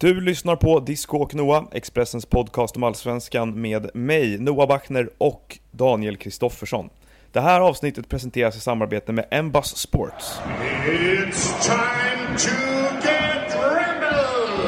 Du lyssnar på Disco och Noah, Expressens podcast om Allsvenskan med mig, Noah Bachner och Daniel Kristoffersson. Det här avsnittet presenteras i samarbete med Embass Sports. It's time to get rebel!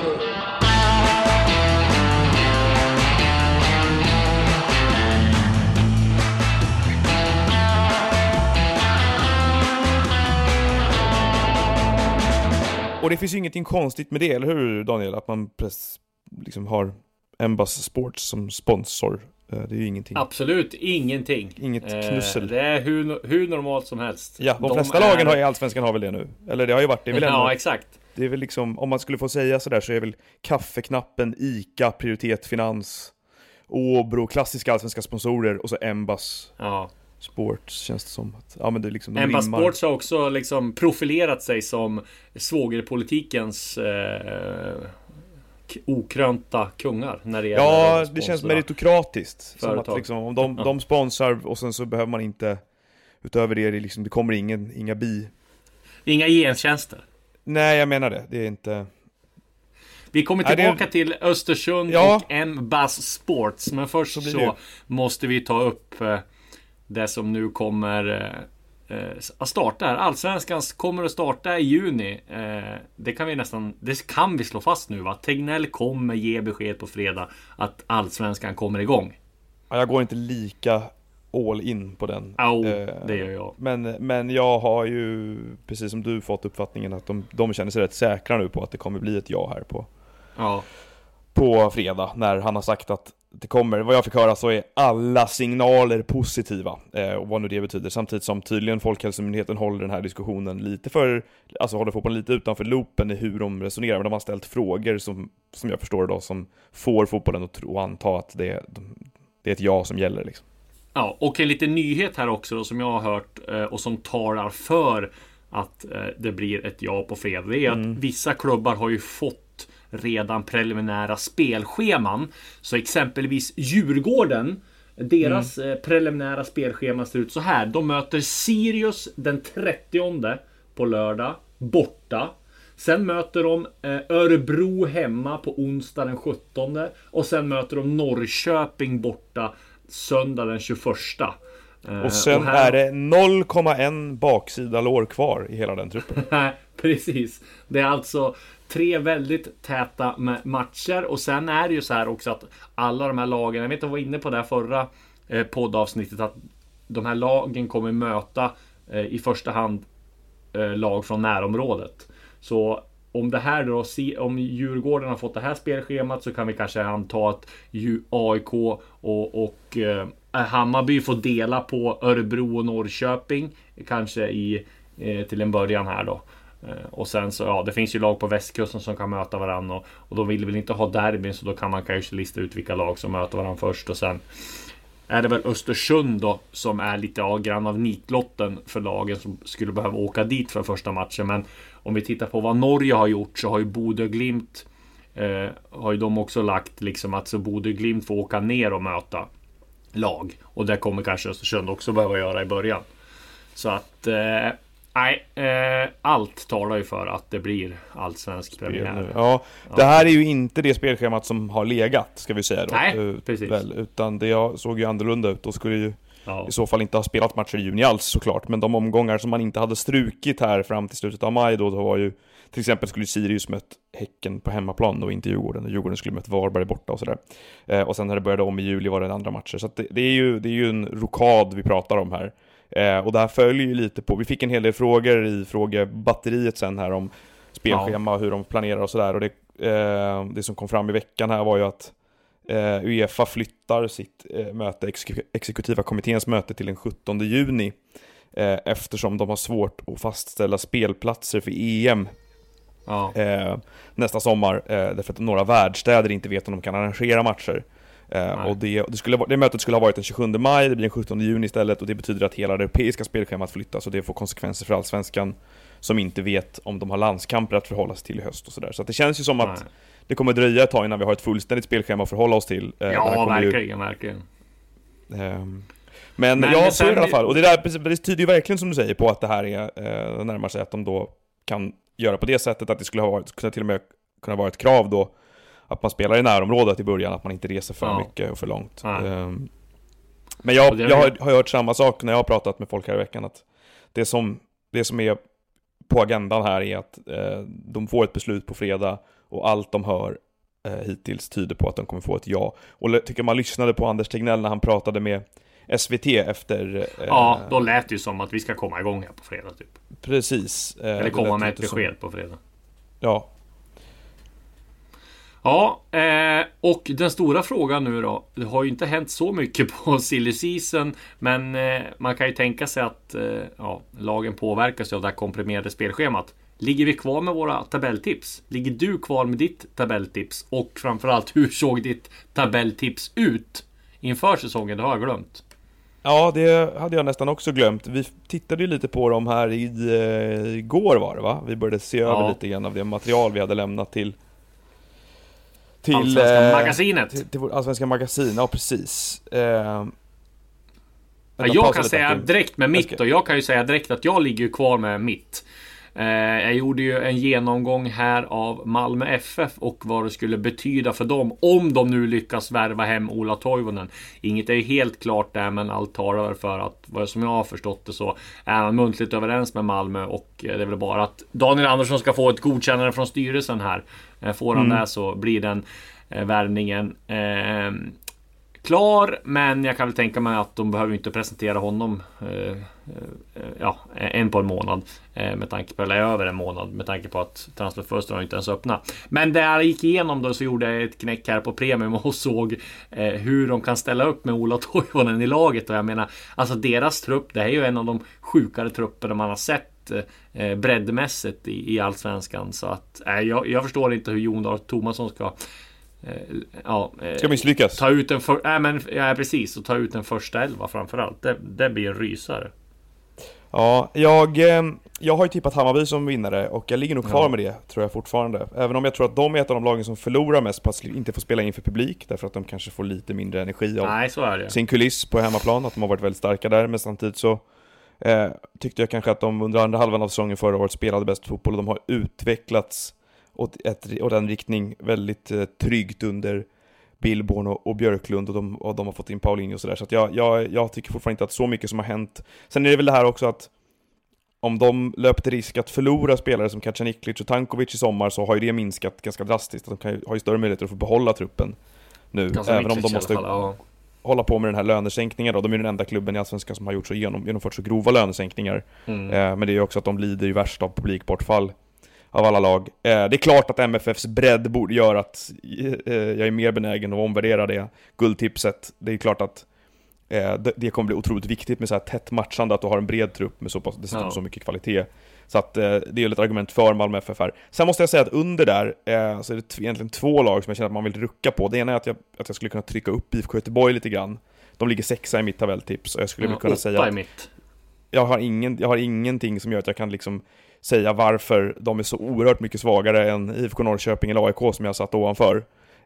Och det finns ju ingenting konstigt med det, eller hur Daniel? Att man liksom har Embass Sports som sponsor. Det är ju ingenting. Absolut ingenting. Inget knussel. Det är hur normalt som helst. Ja, de flesta lagen har i Allsvenskan har väl det nu. Eller det har ju varit det. Väl ja, exakt. Det är väl liksom, om man skulle få säga sådär så är väl kaffeknappen, ICA, Prioritet Finans, Åbro, klassiska allsvenska sponsorer och så Embass Sports, känns det som att, ja, men det är liksom, Embass Sports har också liksom profilerat sig som svågerpolitikens okrönta kungar när det gäller det känns meritokratiskt som företag. att liksom, om de sponsrar och sen så behöver man inte utöver det liksom, det kommer inga gentjänster. Nej, jag menar det är inte. Vi kommer tillbaka till Östersund och Embass Sports, men först så måste vi ta upp det som nu kommer att starta här. Allsvenskan kommer att starta i juni. Det kan vi slå fast nu, va? Tegnell kommer ge besked på fredag att Allsvenskan kommer igång. Ja, jag går inte lika all in på den. Det gör jag. Men jag har ju, precis som du, fått uppfattningen att de känner sig rätt säkra nu på att det kommer bli ett ja här på fredag, när han har sagt att det kommer. Vad jag fick höra så är alla signaler positiva, och vad nu det betyder, samtidigt som tydligen Folkhälsomyndigheten håller den här diskussionen håller fotbollen lite utanför loopen i hur de resonerar, men de har ställt frågor som jag förstår då, som får fotbollen att tro och anta att det är ett ja som gäller liksom. Ja, och en liten nyhet här också då, som jag har hört och som talar för att det blir ett ja på fredag, det är att vissa klubbar har ju fått redan preliminära spelscheman. Så exempelvis Djurgården, deras preliminära spelschema ser ut så här. De möter Sirius den 30 på lördag borta. Sen möter de Örebro hemma på onsdag den 17. Och sen möter de Norrköping borta söndag den 21. Och sen är det 0,1 baksida lår kvar i hela den truppen. Precis. Det är alltså 3 väldigt täta matcher. Och sen är det ju så här också att alla de här lagen, jag vet inte, jag var inne på det här förra poddavsnittet, att de här lagen kommer möta i första hand lag från närområdet. Så om det här då, om Djurgården har fått det här spelschemat, så kan vi kanske anta att AIK och Hammarby får dela på Örebro och Norrköping kanske till en början här då. Och sen så, det finns ju lag på västkusten som kan möta varandra, och de vill väl inte ha derbyn, så då kan man kanske lista ut vilka lag som möter varandra först. Och sen är det väl Östersund då, som är lite grann av nitlotten för lagen som skulle behöva åka dit för första matchen. Men om vi tittar på vad Norge har gjort, så har ju Bodø Glimt har ju de också lagt liksom att så Bodø Glimt får åka ner och möta lag, och det kommer kanske Östersund också behöva göra i början. Så att allt talar ju för att det blir allsvensk premiär. Ja, det här är ju inte det spelschemat som har legat, ska vi säga då. Nej, precis. Utan det såg ju annorlunda ut och skulle ju i så fall inte ha spelat matcher i juni alls, såklart. Men de omgångar som man inte hade strukit här fram till slutet av maj då var ju, till exempel skulle Sirius mött Häcken på hemmaplan och inte Djurgården. Och Djurgården skulle mött Varberg borta och sådär. Och sen när det började om i juli var det andra matcher. Så att det är ju en rokad vi pratar om här. Och det här följer ju lite på. Vi fick en hel del frågor i frågebatteriet sen här om spelschema och hur de planerar och sådär. Och det som kom fram i veckan här var ju att UEFA flyttar sitt exekutiva kommitténs möte till den 17 juni, eftersom de har svårt att fastställa spelplatser för EM nästa sommar, därför att några världsstäder inte vet om de kan arrangera matcher. Och det mötet skulle ha varit den 27 maj, det blir den 17 juni istället, och det betyder att hela det europeiska spelschemat flyttas, och det får konsekvenser för Allsvenskan, som inte vet om de har landskamper att förhålla sig till i höst och sådär. Så att det känns ju som att det kommer dröja ett tag innan vi har ett fullständigt spelschema att förhålla oss till. Verkligen. Men jag ser i alla fall, och det tyder ju verkligen, som du säger, på att det här närmar sig att de då kan göra på det sättet, att det skulle ha varit, till och med kunna vara ett krav då att man spelar i närområdet i början, att man inte reser för mycket och för långt. Men jag har hört samma sak när jag har pratat med folk här i veckan, att det som är på agendan här är att de får ett beslut på fredag och allt de hör hittills tyder på att de kommer få ett ja. Och tycker man lyssnade på Anders Tegnell när han pratade med SVT efter... Ja, då lät det ju som att vi ska komma igång här på fredag typ. Precis. Eller komma med ett besked på fredag. Ja. Ja, och den stora frågan nu då. Det har ju inte hänt så mycket på silly season, men man kan ju tänka sig att lagen påverkas av det här komprimerade spelschemat. Ligger vi kvar med våra tabelltips? Ligger du kvar med ditt tabelltips? Och framförallt, hur såg ditt tabelltips ut inför säsongen? Det har jag glömt. Ja, det hade jag nästan också glömt. Vi tittade ju lite på dem här igår var det va? Vi började se över lite grann av det material vi hade lämnat till Allsvenska magasinet. Till vårt Allsvenska magasin, ja precis. Jag kan säga direkt med mitt, och jag kan ju säga direkt att jag ligger kvar med mitt. Jag gjorde ju en genomgång här av Malmö FF och vad det skulle betyda för dem om de nu lyckas värva hem Ola Toivonen. Inget är ju helt klart där, men allt talar för att, vad som jag har förstått det, så är han muntligt överens med Malmö, och det är väl bara att Daniel Andersson ska få ett godkännande från styrelsen här. Får han det så blir den värvningen klar, men jag kan väl tänka mig att de behöver inte presentera honom en på en månad, med tanke på, eller över en månad, med tanke på att transferfönstret inte ens öppna. Men där jag gick igenom då, så gjorde jag ett knäck här på premium och såg hur de kan ställa upp med Ola Toivonen i laget. Och jag menar, alltså deras trupp, det är ju en av de sjukare trupperna man har sett breddmässigt i Allsvenskan. Så att jag förstår inte hur Jon Dahl Tomasson ska misslyckas. Ta ut precis, och ta ut en första 11 framförallt. Det blir en rysare. Ja, jag har ju tippat Hammarby som vinnare, och jag ligger nog kvar med det, tror jag fortfarande. Även om jag tror att de är ett av de lagen som förlorar mest på att inte få spela inför publik, därför att de kanske får lite mindre energi av sin kuliss på hemmaplan, att de har varit väldigt starka där. Men samtidigt så tyckte jag kanske att de under andra halvan av säsongen förra året spelade bäst fotboll, och de har utvecklats åt den riktning väldigt tryggt under Billborn och Björklund, och de har fått in Paulinho och sådär. Så att jag tycker fortfarande inte att så mycket som har hänt. Sen är det väl det här också att om de löpte risk att förlora spelare som Kacaniklic och Tankovic i sommar, så har ju det minskat ganska drastiskt. De har ju större möjligheter att få behålla truppen nu, även om de måste hålla på med den här lönesänkningen då. De är den enda klubben i Allsvenskan som har gjort genomfört så grova lönesänkningar. Men det är ju också att de lider i värst av publikbortfall av alla lag. Det är klart att MFFs bredd borde göra att jag är mer benägen att omvärdera det guldtipset. Det är klart att det kommer bli otroligt viktigt med så här tätt matchande, att du har en bred trupp med så mycket kvalitet. Så att det är ett argument för Malmö FF här. Sen måste jag säga att under där så är det egentligen två lag som jag känner att man vill rucka på. Det ena är att jag skulle kunna trycka upp IFK Göteborg lite grann. De ligger 6 i mitt tabelltips, och jag skulle väl kunna säga att jag har ingenting som gör att jag kan liksom säga varför de är så oerhört mycket svagare än IFK Norrköping eller AIK som jag satt ovanför.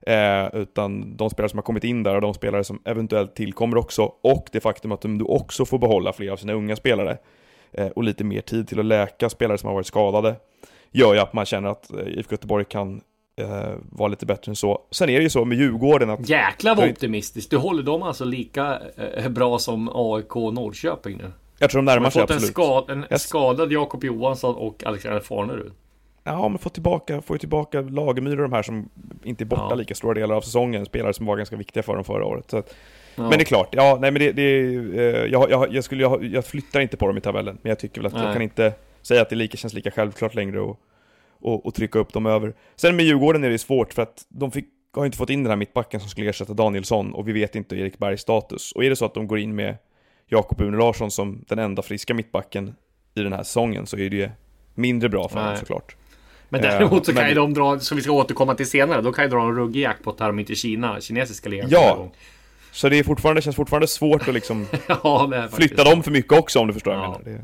Utan de spelare som har kommit in där, och de spelare som eventuellt tillkommer också, och det faktum att de också får behålla fler av sina unga spelare och lite mer tid till att läka spelare som har varit skadade, gör ju att man känner att IFK Göteborg kan vara lite bättre än så. Sen är det ju så med Djurgården att... Jäkla vad optimistiskt. Du håller dem alltså lika bra som AIK och Norrköping nu? Jag tror de närmar sig absolut. En skadad Jakob Johansson och Alexander Farnerud. Ja, men får ju tillbaka Lagemyr och de här som inte är borta lika stora delar av säsongen. Spelare som var ganska viktiga för dem förra året. Så att, men det är klart, jag flyttar inte på dem i tabellen. Men jag tycker väl att jag kan inte säga att det känns lika självklart längre och trycka upp dem över. Sen med Djurgården är det svårt, för att de har inte fått in den här mittbacken som skulle ersätta Danielsson, och vi vet inte Erik Bergs status. Och är det så att de går in med Jakob Une Larsson som den enda friska mittbacken i den här säsongen, så är det mindre bra för dem såklart. Men däremot så kan ju de dra, som vi ska återkomma till senare, då kan ju dra en ruggig jackpot här om inte kinesiska ligan. Ja, så det känns fortfarande svårt att liksom flytta dem för mycket också, om du förstår vad jag menar.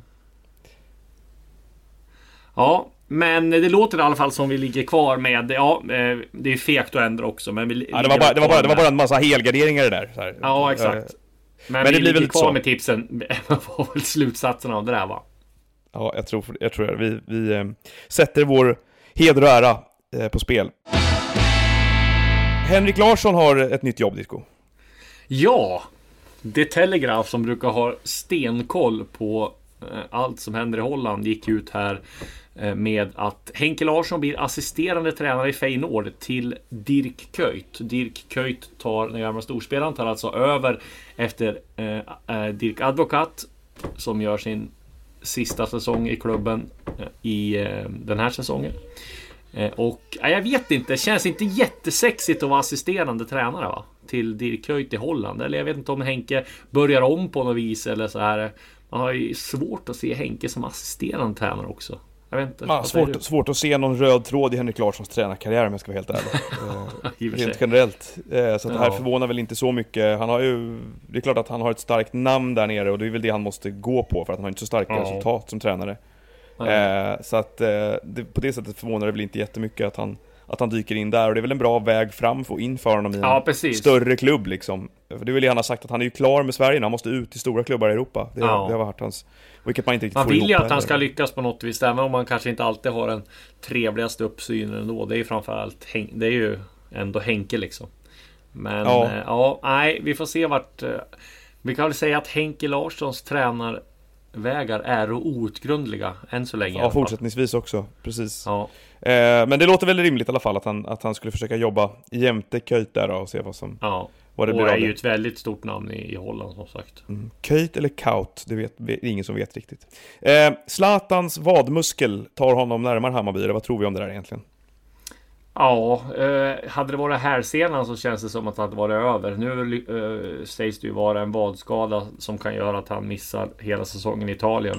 Ja, men det låter i alla fall som vi ligger kvar med, det är fegt att ändra också, men det var bara en massa helgarderingar det där så här. Ja, exakt. Men vi blir väl kvar med tipsen. Man får väl slutsatsen av det där, va? Ja, jag tror vi sätter vår heder och ära på spel. Henrik Larsson har ett nytt jobb, Disco. Ja, The Telegraph som brukar ha stenkoll på allt som händer i Holland gick ut här med att Henke Larsson blir assisterande tränare i Feyenoord till Dirk Kuyt. Dirk Kuyt tar, den gamla storspelaren, tar alltså över efter Dirk Advocat som gör sin sista säsong i klubben i den här säsongen. Och jag vet inte, det känns inte jättesexigt att vara assisterande tränare, va? Till Dirk Kuyt i Holland. Eller jag vet inte om Henke börjar om på något vis eller så här. Man har ju svårt att se Henke som assisterande tränare också. Jag vet inte. Ja, svårt att se någon röd tråd i Henrik Larssons tränarkarriär, om jag ska vara helt ärlig. Rent generellt. Så att det här förvånar väl inte så mycket. Han har ju, det är klart att han har ett starkt namn där nere, och det är väl det han måste gå på, för att han har inte så starka resultat som tränare. Så att på det sättet förvånar det väl inte jättemycket att han dyker in där, och det är väl en bra väg fram för inför honom i en större klubb liksom. För det är väl det han har sagt, att han är ju klar med Sverige, han måste ut i stora klubbar i Europa. Det har varit hans, vilket man inte riktigt man får ihop. Man vill ju att han ska lyckas på något vis, även om man kanske inte alltid har den trevligaste uppsynen ändå. Det är ju framförallt det är ju ändå Henke liksom. Men nej, vi får se vart vi kan väl säga att Henke Larssons tränarvägar är outgrundliga än så länge. Ja, fortsättningsvis också, precis. Ja. Men det låter väl rimligt i alla fall att han skulle försöka jobba jämte Kuyt där och se vad det blir. Och är ju ett väldigt stort namn i Holland, som sagt. Kuyt eller Kaut, det är ingen som vet riktigt. Zlatans vadmuskel tar honom närmare Hammarby, eller vad tror vi om det där egentligen? Ja, hade det varit här senan så känns det som att det hade varit över. Nu sägs det ju vara en vadskada som kan göra att han missar hela säsongen i Italien.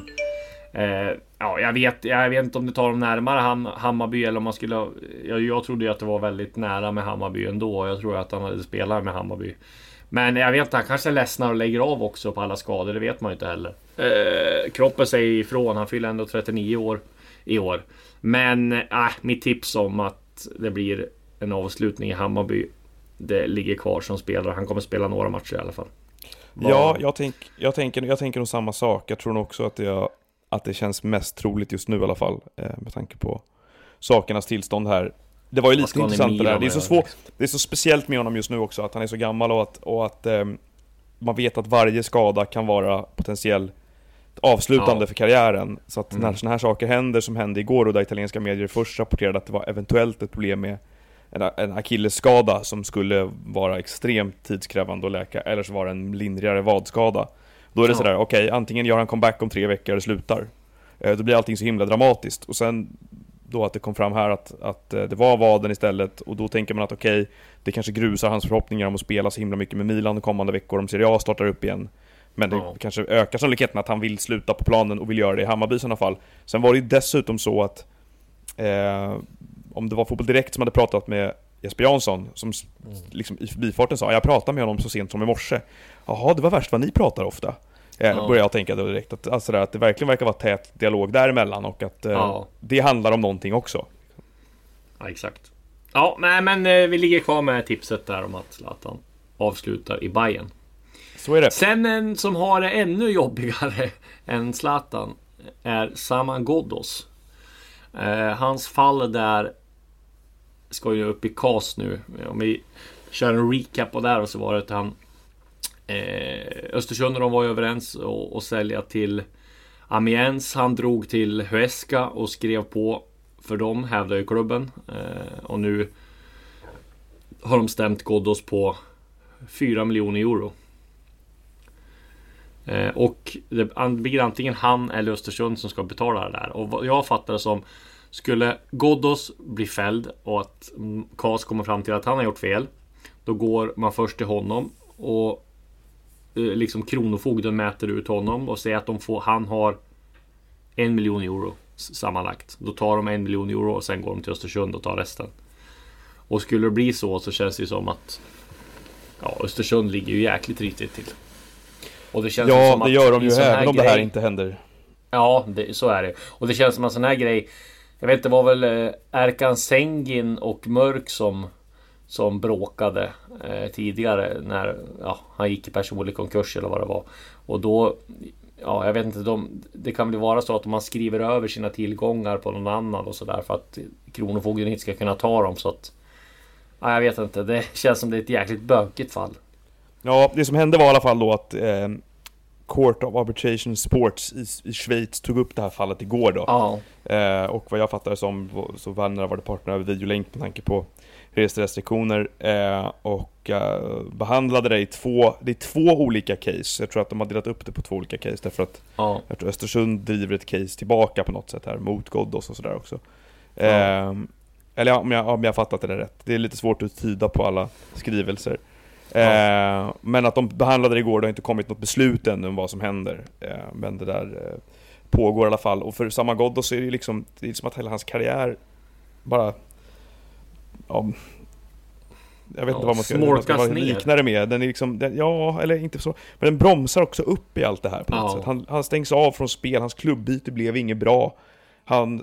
Jag vet inte om det tar dem närmare Hammarby, eller om man skulle. Jag trodde ju att det var väldigt nära med Hammarby ändå. Jag tror att han hade spelat med Hammarby. Men jag vet inte, han kanske ledsnar och lägger av också på alla skador. Det vet man ju inte heller. Kroppen säger ifrån, han fyller ändå 39 år i år. Men mitt tips om att det blir en avslutning i Hammarby, det ligger kvar som spelare. Han kommer spela några matcher i alla fall. Ja, jag tänker nog samma sak. Jag tror nog också att det känns mest troligt just nu i alla fall, med tanke på sakernas tillstånd här. Det var ju lite intressant det där. Det är så svårt. Det är så speciellt med honom just nu också, att han är så gammal och att man vet att varje skada kan vara potentiellt avslutande för karriären. Så att när såna här saker händer, som hände igår, och där italienska medier först rapporterade att det var eventuellt ett problem med en akillesskada som skulle vara extremt tidskrävande att läka, eller så var det en lindrigare vadskada. Då är det sådär, okej, antingen gör han comeback om 3 veckor eller slutar. Då blir allting så himla dramatiskt. Och sen då att det kom fram här att det var vaden istället, och då tänker man att okej, det kanske grusar hans förhoppningar om att spela så himla mycket med Milan de kommande veckor om Serie A startar upp igen. Men det kanske ökar sannolikheten att han vill sluta på planen och vill göra det i Hammarby i sådana fall. Sen var det ju dessutom så att om det var Fotboll Direkt som hade pratat med Jesper Jansson, som liksom i förbifarten sa, jag pratade med honom så sent som i morse. Jaha, det var värst vad ni pratar ofta. Började jag tänka då direkt att det verkligen verkar vara tät dialog däremellan, och att det handlar om någonting också. Ja, exakt. Ja, nej, men vi ligger kvar med tipset där om att Zlatan avslutar i Bayern. Så är det. Sen en som har det ännu jobbigare än Zlatan är Saman Ghoddos. Hans fall där ska ju upp i KAS nu. Om vi kör en recap på där, och så var det att han Östersund och de var ju överens och sälja till Amiens. Han drog till Huesca och skrev på för dem, hävdar ju klubben. Och nu har de stämt Ghoddos på 4 miljoner euro. Och det blir antingen han eller Östersund som ska betala det där. Och jag fattar det som, skulle Ghoddos bli fälld och att KAS kommer fram till att han har gjort fel, då går man först till honom och liksom kronofogden mäter ut honom och säger att han har 1 miljon euro sammanlagt. Då tar de 1 miljon euro och sen går de till Östersund och tar resten. Och skulle det bli så känns det som att Östersund ligger ju jäkligt risigt till. Och det känns som att det gör de ju även om det här inte händer. Ja, så är det. Och det känns som en sån här grej. Jag vet inte, det var väl Erkan Sengin och Mörk som bråkade tidigare när han gick i personlig konkurs eller vad det var. Och då, jag vet inte, det kan väl vara så att om man skriver över sina tillgångar på någon annan och sådär, för att kronofogden inte ska kunna ta dem, så att Ja, jag vet inte. Det känns som det är ett jäkligt bökigt fall. Ja, det som hände var i alla fall då att Court of Arbitration Sports i Schweiz tog upp det här fallet igår då. Ja. Och vad jag fattar som så var det partner över videolänk med tanke på reserestriktioner och behandlade det i två olika case. Jag tror att de har delat upp det på 2 olika case därför att jag tror Östersund driver ett case tillbaka på något sätt här mot Ghoddos och sådär också. Eller om jag har fattat det rätt. Det är lite svårt att tyda på alla skrivelser. Men att de behandlade det igår, det har inte kommit något beslut ännu om vad som händer. Men det där pågår i alla fall. Och för samma Ghoddos så är det liksom, det är som att hela hans karriär bara... Ja, jag vet inte vad man ska likna det med. Den är liksom, eller inte så. Men den bromsar också upp i allt det här på något sätt. Han stängs av från spel, hans klubbyte blev inget bra. Han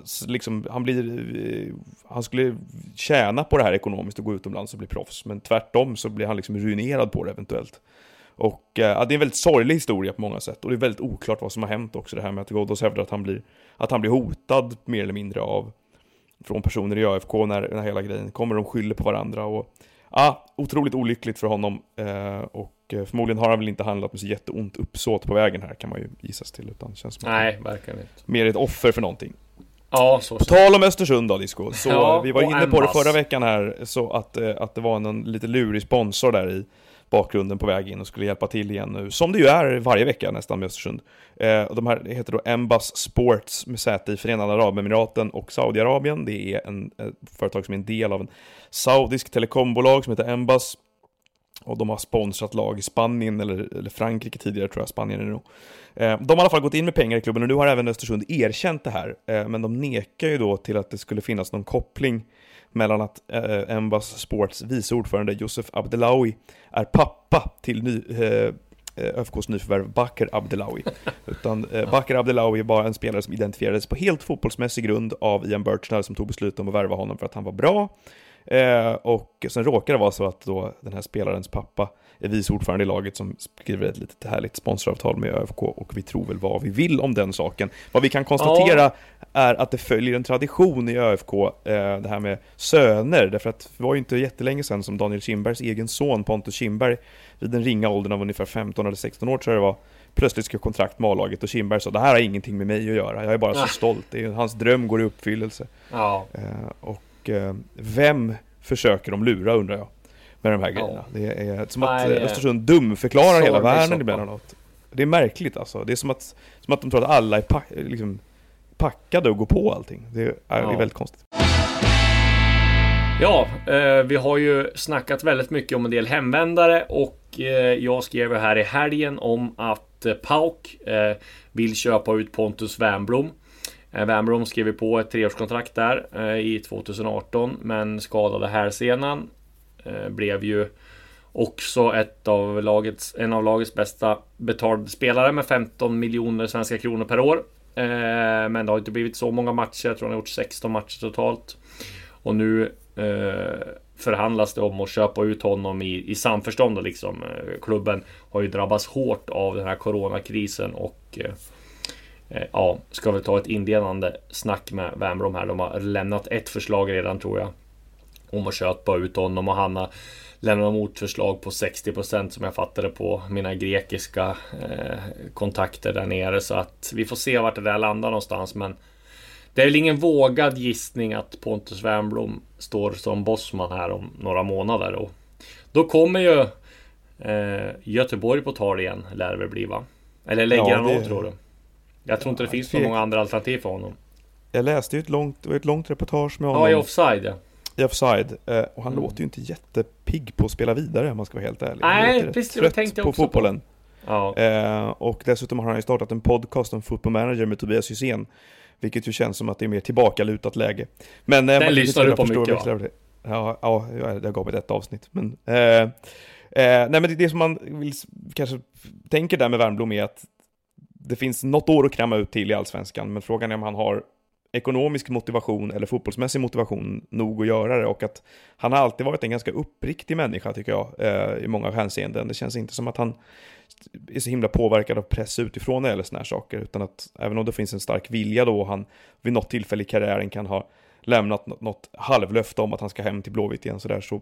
skulle tjäna på det här ekonomiskt och gå utomlands och bli proffs. Men tvärtom så blir han liksom ruinerad på det eventuellt. Och det är en väldigt sorglig historia på många sätt. Och det är väldigt oklart vad som har hänt också. Det här med att Ghoddos hävdar att han blir hotad mer eller mindre från personer i ÖFK när hela grejen kommer. De skyller på varandra. Och otroligt olyckligt för honom. Och förmodligen har han väl inte handlat med så jätteont uppsåt på vägen här, kan man ju gissas till. Utan det känns som verkligen inte. Mer ett offer för någonting. Ja, på tal om Östersund då, Disco, så vi var inne på det förra veckan här, så att det var en lite lurig sponsor där i bakgrunden på väg in och skulle hjälpa till igen nu, som det ju är varje vecka nästan med Östersund. De här heter då Embass Sports med säte i Förenade Arabemiraten och Saudiarabien. Det är ett företag som är en del av en saudisk telekombolag som heter Embass. Och de har sponsrat lag i Spanien eller Frankrike tidigare, tror jag. Spanien är det nog. De har i alla fall gått in med pengar i klubben och nu har även Östersund erkänt det här. Men de nekar ju då till att det skulle finnas någon koppling mellan att Embass Sports vice ordförande Youssef Abdellaoui är pappa till ÖFKs nyförvärv Bakr Abdellaoui. Utan Bakr Abdellaoui var en spelare som identifierades på helt fotbollsmässig grund av Ian Birchnell som tog beslut om att värva honom för att han var bra. Och sen råkar det vara så att då den här spelarens pappa är vice ordförande i laget som skriver ett litet härligt sponsoravtal med ÖFK, och vi tror väl vad vi vill om den saken. Vad vi kan konstatera är att det följer en tradition i ÖFK, det här med söner, därför att det var ju inte jättelänge sedan som Daniel Kindbergs egen son Pontus Kindberg vid den ringa åldern av ungefär 15 eller 16 år, tror jag det var, plötsligt ska kontrakt med A-laget, och Kindberg sa, det här har ingenting med mig att göra, jag är bara så stolt, hans dröm går i uppfyllelse. Och vem försöker de lura, undrar jag, med de här grejerna. Det är som att Östersund dumförklarar hela världen ibland. Det är märkligt alltså. Det är som att de tror att alla är packade och går på allting. Det är väldigt konstigt. Ja, vi har ju snackat väldigt mycket om en del hemvändare, och jag skrev här i helgen om att PAOK vill köpa ut Pontus Wernbloom. Wernbloom skrev på ett 3-årskontrakt där i 2018, men skadade hälsenan. Blev ju också en av lagets bästa betalade spelare med 15 miljoner svenska kronor per år. Men det har inte blivit så många matcher. Jag tror han har gjort 16 matcher totalt. Och nu förhandlas det om att köpa ut honom i samförstånd. Liksom. Klubben har ju drabbats hårt av den här coronakrisen och ska väl ta ett inledande snack med Wernbloom här. De har lämnat ett förslag redan, tror jag, om att köpa ut honom, och han har lämnat motförslag på 60% som jag fattade på mina grekiska kontakter där nere. Så att vi får se vart det där landar någonstans, men det är väl ingen vågad gissning att Pontus Wernbloom står som bossman här om några månader, och då kommer ju Göteborg på tal igen, lär det väl bli, va? Eller lägger han av, tror du? Jag tror inte det finns så många andra alternativ för honom. Jag läste ju ett långt reportage med honom. Ja, i Offside. I Offside. Och han låter ju inte jättepigg på att spela vidare, om man ska vara helt ärlig. Nej, precis, trött tänkte jag på också fotbollen. På. Ja. Och dessutom har han ju startat en podcast om Football Manager med Tobias Hysén, vilket ju känns som att det är mer tillbakalutat läge. Men den lyssnar du på mycket, va? Ja, det har gått ett avsnitt. Men, nej, men det som man vill, kanske tänker där med Wernbloom är att det finns något år att kräma ut till i Allsvenskan, men frågan är om han har ekonomisk motivation eller fotbollsmässig motivation nog att göra det, och att han har alltid varit en ganska uppriktig människa, tycker jag, i många hänseenden. Det känns inte som att han är så himla påverkad av press utifrån eller såna här saker, utan att även om det finns en stark vilja då, han vid något tillfälle i karriären kan ha lämnat något halvlöfte om att han ska hem till Blåvitt igen, så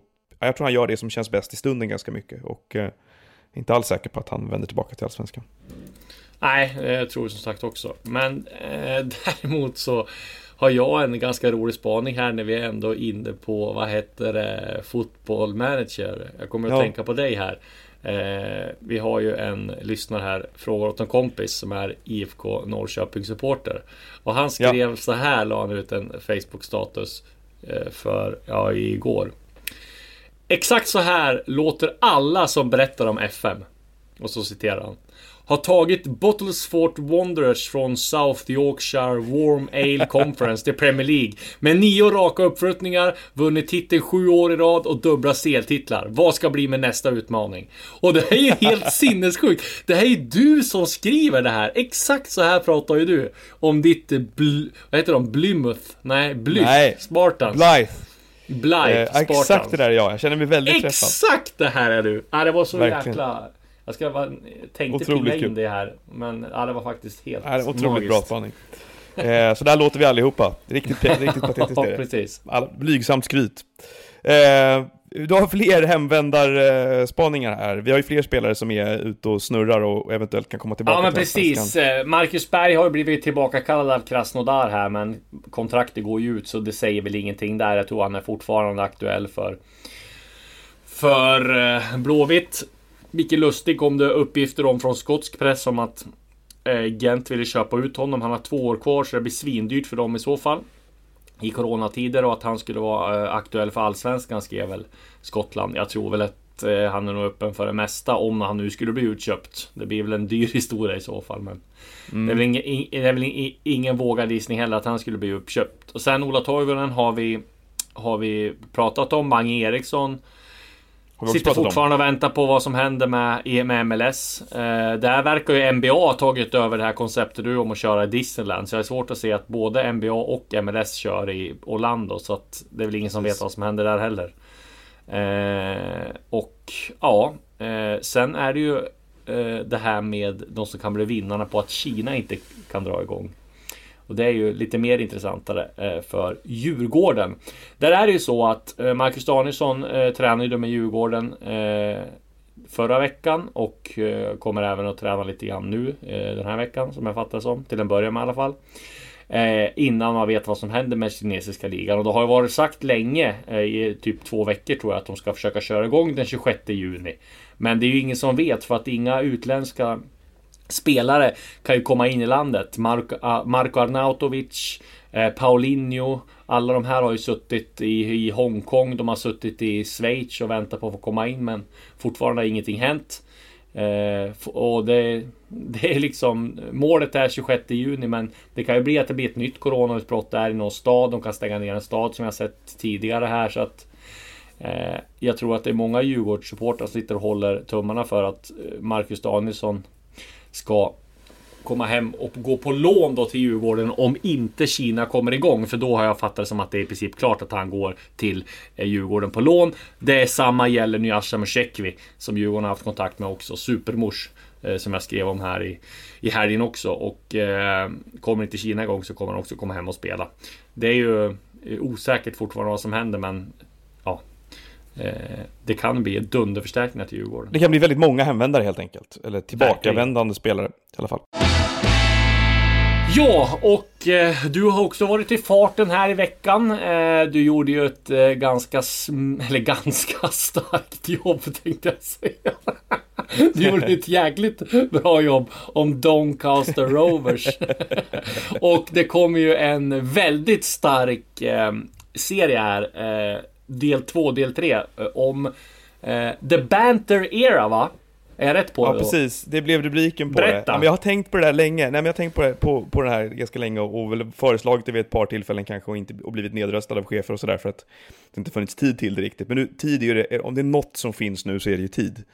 jag tror han gör det som känns bäst i stunden ganska mycket. Och inte alls säker på att han vänder tillbaka till Allsvenskan. Nej, jag tror som sagt också. Men däremot så har jag en ganska rolig spaning här när vi är ändå inne på, vad heter det, Football Manager. Jag kommer att tänka på dig här. Vi har ju en lyssnare här, frågar åt en kompis som är IFK Norrköping supporter. Och han skrev så här, la han ut en Facebook-status igår. Exakt så här låter alla som berättar om FM. Och så citerar han: har tagit Bottlesford Wanderers från South Yorkshire Warm Ale Conference till Premier League med 9 raka uppflyttningar, vunnit titeln 7 år i rad och dubbla CL-titlar. Vad ska bli med nästa utmaning? Och det här är ju helt sinnessjukt. Det här är du som skriver det här. Exakt så här pratar ju du om ditt vad heter de? Plymouth? Nej, Spartans. Blythe Spartans. Exakt det där är jag känner mig väldigt träffad. Exakt det här är du. Det var så verkligen jäkla... Jag tänkte pilla in det här. Men det var faktiskt helt otroligt magiskt. bra spaning. Så där låter vi allihopa. Riktigt patetiskt är det. Precis. Blygsamt skryt. Du har fler hemvändarspaningar här. Vi har ju fler spelare som är ute och snurrar och eventuellt kan komma tillbaka. Ja, men precis. Marcus Berg har ju blivit tillbaka kallad av Krasnodar här, men kontraktet går ju ut så det säger väl ingenting där. Jag tror han är fortfarande aktuell för Blåvitt. Micke Lustig kom det uppgifter om från skotsk press om att Gent ville köpa ut honom. Han har 2 år kvar så det blir svindyrt för dem i så fall i coronatider, och att han skulle vara aktuell för Allsvenskan skrev väl Skottland. Jag tror väl att han är nog öppen för det mesta om han nu skulle bli utköpt. Det blir väl en dyr historia i så fall, men det är väl ingen vågad gissning heller att han skulle bli uppköpt. Och sen Ola Toivonen har vi pratat om. Mange Eriksson sitter fortfarande och väntar på vad som händer med MLS. Där verkar ju NBA ha tagit över det här konceptet om att köra i Disneyland. Så det är svårt att se att både NBA och MLS kör i Orlando. Så att det är väl ingen som vet vad som händer där heller. Sen är det ju det här med de som kan bli vinnarna på att Kina inte kan dra igång. Och det är ju lite mer intressantare för Djurgården. Där är det ju så att Marcus Danielsson tränade med Djurgården förra veckan och kommer även att träna lite grann nu den här veckan, som jag fattar som, till en början med i alla fall. Innan man vet vad som händer med kinesiska ligan. Och då har det varit sagt länge, i typ 2 veckor tror jag, att de ska försöka köra igång den 26 juni. Men det är ju ingen som vet, för att inga utländska spelare kan ju komma in i landet. Marko Arnautovic, Paulinho, alla de här har ju suttit i Hongkong, de har suttit i Schweiz och väntat på att få komma in, men fortfarande har ingenting hänt. Och det är liksom, målet är 26 juni, men det kan ju bli att det blir ett nytt coronautbrott där i någon stad. De kan stänga ner en stad som jag sett tidigare här, så att jag tror att det är många Djurgårdssupportrar som sitter och håller tummarna för att Marcus Danielsson ska komma hem och gå på lån då till Djurgården om inte Kina kommer igång. För då har jag fattat det som att det är i princip klart att han går till Djurgården på lån. Det är samma gäller Nyasha Mushekwi som Djurgården har haft kontakt med också. Supermors som jag skrev om här i helgen också. Och kommer inte Kina igång så kommer han också komma hem och spela. Det är ju osäkert fortfarande vad som händer, men ja, det kan bli dunderförstärkningar till Djurgården. Det kan bli väldigt många hemvändare helt enkelt. Eller tillbakavändande spelare i alla fall. Ja, och du har också varit i farten här i veckan. Du gjorde ju ett ganska starkt jobb, tänkte jag säga. Du gjorde ett jäkligt bra jobb om Doncaster Rovers. Och det kommer ju en väldigt stark serie här. Del 2, del 3 om The Banter Era, va? Är jag rätt på det? Ja, precis. Det blev rubriken på Berätta. det. Men jag har tänkt på det där länge. Nej, men jag har tänkt på det här ganska länge och väl föreslagit det vid ett par tillfällen kanske och blivit nedröstad av chefer och sådär för att det inte funnits tid till det riktigt. Men nu, tid är ju det, om det är något som finns nu så är det ju tid.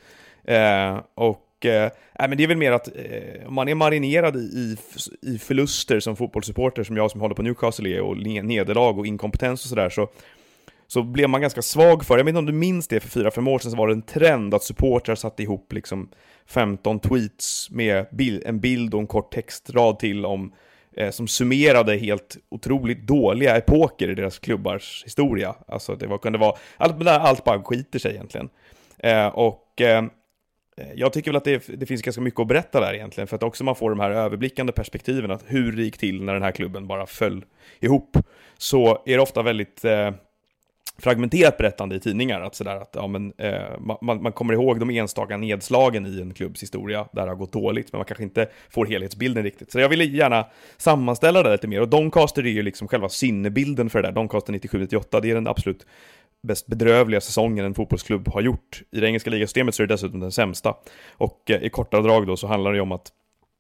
Men det är väl mer att om man är marinerad i förluster som fotbollssupporter, som jag som håller på Newcastle är, och nederlag och inkompetens och sådär, så blev man ganska svag för. Jag vet inte om du minns det, för 4-5 år sedan så var det en trend att supportrar satte ihop liksom 15 tweets med en bild och en kort textrad till om som summerade helt otroligt dåliga epoker i deras klubbars historia. Alltså kunde vara allt bara skiter sig egentligen. Jag tycker väl att det finns ganska mycket att berätta där egentligen, för att också man får de här överblickande perspektiven att hur det gick till när den här klubben bara föll ihop, så är det ofta väldigt fragmenterat berättande i tidningar, att sådär att man kommer ihåg de enstaka nedslagen i en klubbs historia där det har gått dåligt, men man kanske inte får helhetsbilden riktigt. Så jag ville gärna sammanställa det lite mer, och Doncaster är ju liksom själva sinnebilden för det där. Doncaster 97-98, det är den absolut bäst bedrövliga säsongen en fotbollsklubb har gjort. I det engelska ligasystemet så är det dessutom den sämsta. Och i korta drag då så handlar det om att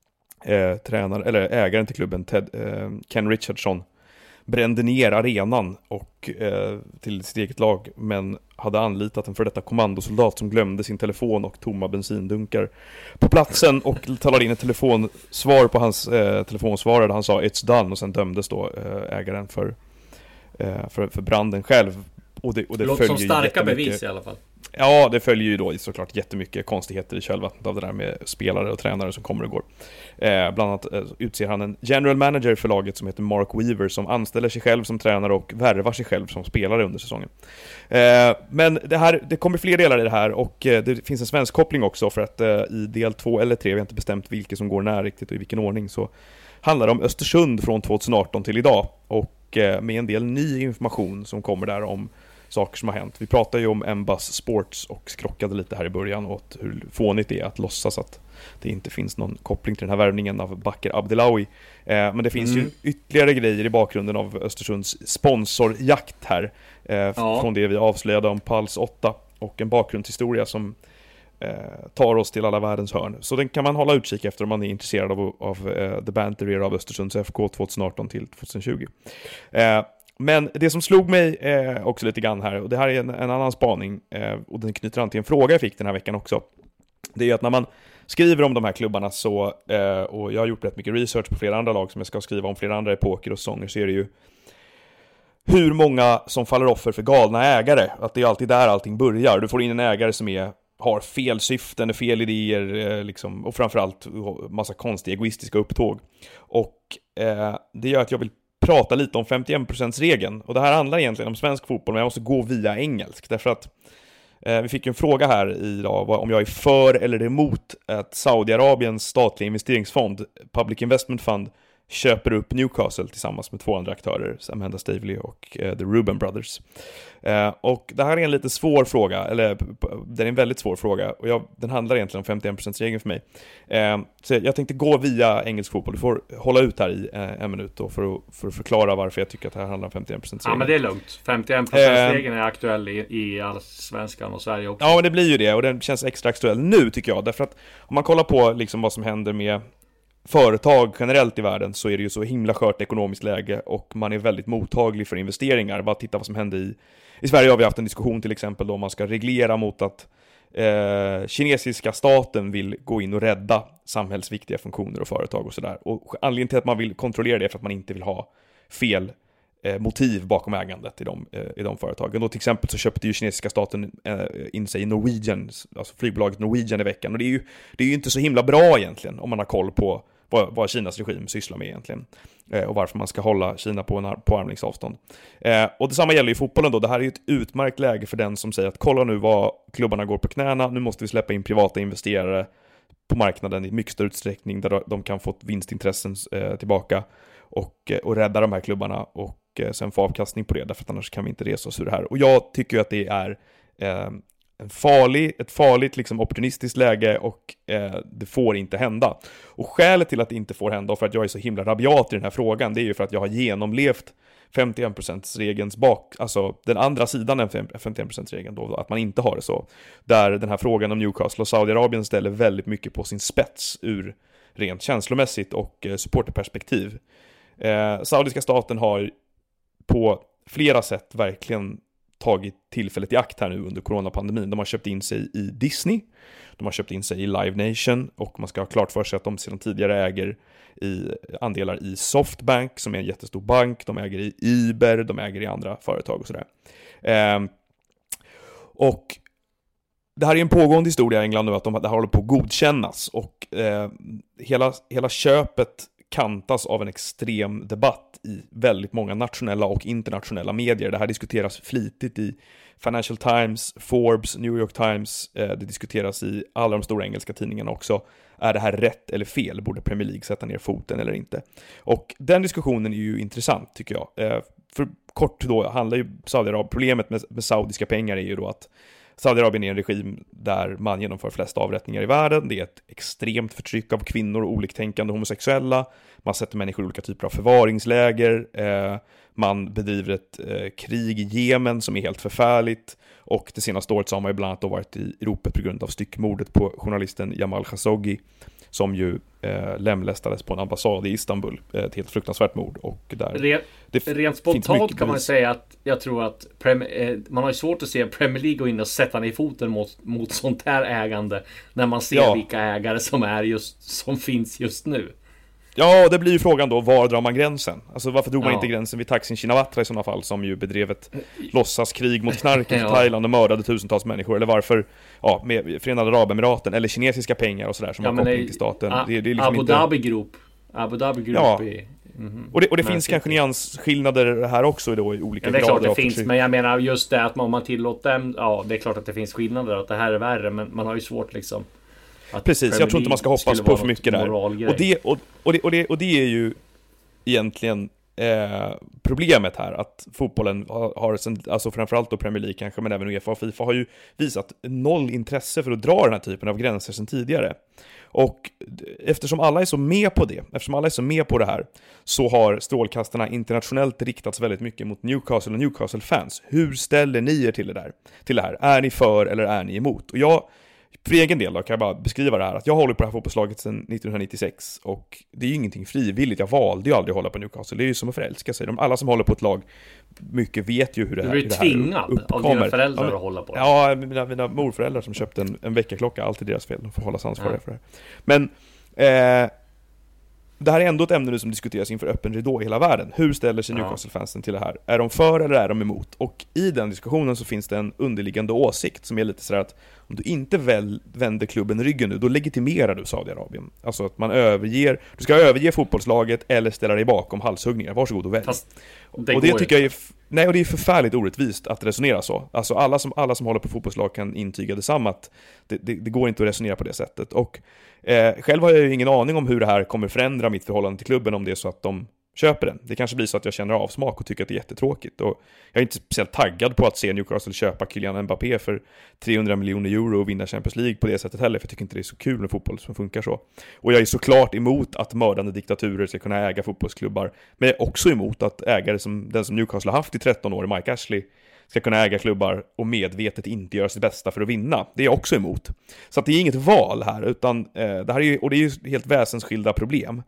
ägaren till klubben, Ken Richardson, brände ner arenan och till sitt eget lag, men hade anlitat en för detta kommandosoldat som glömde sin telefon och tomma bensindunkar på platsen, och talade in ett telefonsvar på hans telefonsvarare där han sa "It's done", och sen dömdes då ägaren för branden själv. Och det låter som starka bevis i alla fall. Ja, det följer ju då såklart jättemycket konstigheter i kölvattnet av det där med spelare och tränare som kommer och går. Bland annat utser han en general manager för laget som heter Mark Weaver, som anställer sig själv som tränare och värvar sig själv som spelare under säsongen. Men det kommer fler delar i det här, och det finns en svensk koppling också, för att i del 2 eller 3, vi har inte bestämt vilket som går när riktigt och i vilken ordning, så handlar det om Östersund från 2018 till idag, och med en del ny information som kommer där om saker som har hänt. Vi pratade ju om Mbas Sports och skrockade lite här i början åt hur fånigt det är att låtsas att det inte finns någon koppling till den här värvningen av Bakr Abdelawi. Men det finns ju ytterligare grejer i bakgrunden av Östersunds sponsorjakt här. Från det vi avslöjade om Pals 8, och en bakgrundshistoria som tar oss till alla världens hörn. Så den kan man hålla utkik efter om man är intresserad av The Banter Era av Östersunds FK 2018 till 2020. Men det som slog mig också lite grann här, och det här är en annan spaning, och den knyter an till en fråga jag fick den här veckan också. Det är att när man skriver om de här klubbarna så, och jag har gjort rätt mycket research på flera andra lag som jag ska skriva om flera andra epoker och säsonger, så är det ju hur många som faller offer för galna ägare. Att det är alltid där allting börjar. Du får in en ägare som har fel syften, fel idéer liksom, och framförallt massa konstiga egoistiska upptåg. Och det gör att jag vill prata lite om 51%-regeln. Och det här handlar egentligen om svensk fotboll, men jag måste gå via engelsk. Därför att vi fick en fråga här idag om jag är för eller emot att Saudiarabiens statliga investeringsfond, Public Investment Fund, köper upp Newcastle tillsammans med 2 andra aktörer, Sam Stavely och The Reuben Brothers. Och det här är en lite svår fråga, eller det är en väldigt svår fråga, och den handlar egentligen om 51%-regeln för mig. Så jag tänkte gå via engelsk fotboll. Du får hålla ut här i en minut då för att förklara varför jag tycker att det här handlar om 51%-regeln. Ja, men det är lugnt. 51%-regeln är aktuell i Allsvenskan och Sverige också. Ja, men det blir ju det, och den känns extra aktuell nu tycker jag, därför att om man kollar på liksom vad som händer med företag generellt i världen, så är det ju så himla skört ekonomiskt läge, och man är väldigt mottaglig för investeringar. Bara titta vad som hände i Sverige. Har vi haft en diskussion till exempel då man ska reglera mot att kinesiska staten vill gå in och rädda samhällsviktiga funktioner och företag och sådär. Och anledningen till att man vill kontrollera det är för att man inte vill ha fel motiv bakom ägandet i de företagen. Då till exempel så köpte ju kinesiska staten in sig i Norwegian, alltså flygbolaget Norwegian i veckan, och det är ju inte så himla bra egentligen om man har koll på vad Kinas regim sysslar med egentligen, och varför man ska hålla Kina på armlängds avstånd. Och detsamma gäller ju fotbollen då. Det här är ju ett utmärkt läge för den som säger att kolla nu vad klubbarna går på knäna, nu måste vi släppa in privata investerare på marknaden i mycket större utsträckning, där de kan få vinstintressen tillbaka och rädda de här klubbarna och sen få avkastning på det, därför att annars kan vi inte resa oss ur det här. Och jag tycker ju att det är ett farligt liksom opportunistiskt läge, och det får inte hända. Och skälet till att det inte får hända, och för att jag är så himla rabiat i den här frågan, det är ju för att jag har genomlevt 51%-regelns alltså den andra sidan än 51%-regeln då, att man inte har det så. Där den här frågan om Newcastle och Saudiarabien ställer väldigt mycket på sin spets ur rent känslomässigt och supporterperspektiv. Saudiska staten har på flera sätt verkligen tagit tillfället i akt här nu under coronapandemin. De har köpt in sig i Disney, de har köpt in sig i Live Nation, och man ska ha klart för sig att de sedan tidigare äger andelar i Softbank, som är en jättestor bank. De äger i Uber, de äger i andra företag och sådär. Och det här är en pågående historia i England nu, att det här håller på att godkännas, och hela köpet kantas av en extrem debatt i väldigt många nationella och internationella medier. Det här diskuteras flitigt i Financial Times, Forbes, New York Times. Det diskuteras i alla de stora engelska tidningarna också. Är det här rätt eller fel? Borde Premier League sätta ner foten eller inte? Och den diskussionen är ju intressant tycker jag. För kort då handlar ju Saudiarabien, problemet med saudiska pengar är ju då att Saudiarabien är en regim där man genomför flest avrättningar i världen. Det är ett extremt förtryck av kvinnor och oliktänkande homosexuella. Man sätter människor i olika typer av förvaringsläger. Man bedriver ett krig i Jemen som är helt förfärligt. Och det senaste året så har man ju bland annat då varit i ropet på grund av styckmordet på journalisten Jamal Khashoggi, som ju lemlästades på en ambassad i Istanbul. Ett helt fruktansvärt mord. Och där rent spontant kan man säga att jag tror att man har ju svårt att se Premier League gå in och sätta ner foten mot sånt här ägande när man ser vilka ägare som finns just nu. Ja, det blir ju frågan då, var drar man gränsen? Alltså varför drog man inte gränsen vid Thaksin Shinawatra i sådana fall, som ju bedrev ett låtsaskrig mot knarket i Thailand och mördade tusentals människor? Eller varför, med Förenade Arabemiraten eller kinesiska pengar och sådär som har koppling till staten. Det är liksom Abu Dhabi Group Och det finns kanske nyansskillnader här också då i olika grader. Det är klart det finns, men jag menar just det att om man tillåter dem, det är klart att det finns skillnader, att det här är värre, men man har ju svårt liksom. Precis, jag tror inte man ska hoppas på för mycket där. Och det är ju egentligen problemet här, att fotbollen har alltså framförallt då Premier League kanske, men även UEFA och FIFA har ju visat noll intresse för att dra den här typen av gränser sedan tidigare. Och eftersom alla är så med på det här, så har strålkastarna internationellt riktats väldigt mycket mot Newcastle och Newcastle-fans. Hur ställer ni er till det här? Är ni för eller är ni emot? Och jag, för egen del då, kan jag bara beskriva det här, att jag håller på det här fotbollslaget sedan 1996 och det är ju ingenting frivilligt. Jag valde ju aldrig att hålla på Newcastle. Det är ju som att förälska sig. Alla som håller på ett lag mycket vet ju hur det här uppkommer. Du blir tvingad av dina föräldrar att hålla på det. Ja, mina morföräldrar som köpte en väckarklocka, alltid deras fel. De får hålla ansvariga för det här. Men det här är ändå ett ämne nu som diskuteras inför öppen ridå i hela världen. Hur ställer sig Newcastle-fansen till det här? Är de för eller är de emot? Och i den diskussionen så finns det en underliggande åsikt som är lite sådär att om du inte vänder klubben ryggen nu, då legitimerar du Saudiarabien. Alltså att du ska överge fotbollslaget eller ställa dig bakom halshuggningar. Varsågod och välj. Och det tycker jag är, det är förfärligt orättvist att resonera så. Alltså alla som håller på fotbollslag kan intyga detsamma, att det går inte att resonera på det sättet. Och själv har jag ju ingen aning om hur det här kommer förändra mitt förhållande till klubben om det är så att de köper den. Det kanske blir så att jag känner avsmak och tycker att det är jättetråkigt. Och jag är inte speciellt taggad på att se Newcastle köpa Kylian Mbappé för 300 miljoner euro och vinna Champions League på det sättet heller, för jag tycker inte det är så kul med fotboll som funkar så. Och jag är såklart emot att mördande diktaturer ska kunna äga fotbollsklubbar, men jag är också emot att ägare som den som Newcastle har haft i 13 år, Mike Ashley, ska kunna äga klubbar och medvetet inte göra sitt bästa för att vinna. Det är jag också emot. Så att det är inget val här, utan det här är, och det är ju helt väsensskilda problem.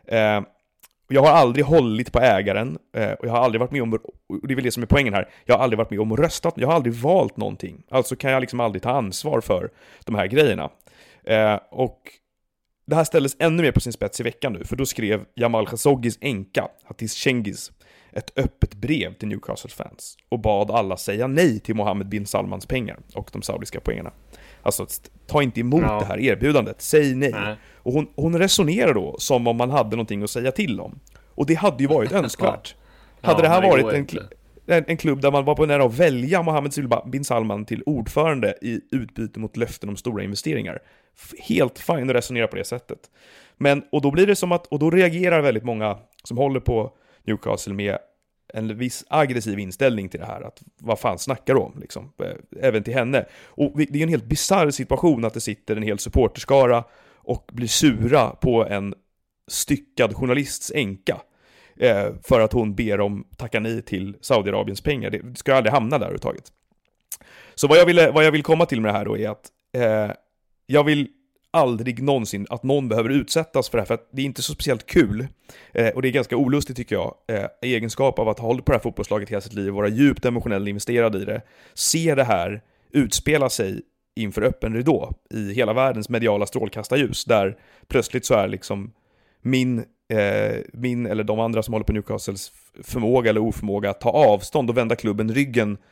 Jag har aldrig hållit på ägaren, och jag har aldrig varit med om, och det är väl det som är poängen här, jag har aldrig varit med om och röstat, jag har aldrig valt någonting. Alltså kan jag liksom aldrig ta ansvar för de här grejerna. Och det här ställdes ännu mer på sin spets i veckan nu, för då skrev Jamal Khashoggis änka, Hatice Cengiz, ett öppet brev till Newcastle-fans och bad alla säga nej till Mohammed bin Salmans pengar och de saudiska poängerna. Alltså, ta inte emot det här erbjudandet, säg nej. Och hon resonerar då som om man hade någonting att säga till om. Och det hade ju varit önskvärt. Hade det här varit en klubb där man var på nära att välja Mohammed bin Salman till ordförande i utbyte mot löften om stora investeringar. Helt fint att resonera på det sättet. Och då blir det som att, och då reagerar väldigt många som håller på Newcastle med en viss aggressiv inställning till det här, att vad fan snackar de om liksom, även till henne. Och det är en helt bizarr situation att det sitter en hel supporterskara och blir sura på en styckad journalists änka för att hon ber om tacka nej till Saudiarabiens pengar. Det ska aldrig hamna där överhuvudtaget. Så vad jag vill komma till med det här då är att jag vill aldrig någonsin att någon behöver utsättas för det här, för att det är inte så speciellt kul, och det är ganska olustigt tycker jag, i egenskap av att ha hållit på det här fotbollslaget hela sitt liv, vara djupt emotionellt investerad i det, se det här utspela sig inför öppen ridå i hela världens mediala strålkastarljus, där plötsligt så är liksom min eller de andra som håller på Newcastles förmåga eller oförmåga att ta avstånd och vända klubben ryggen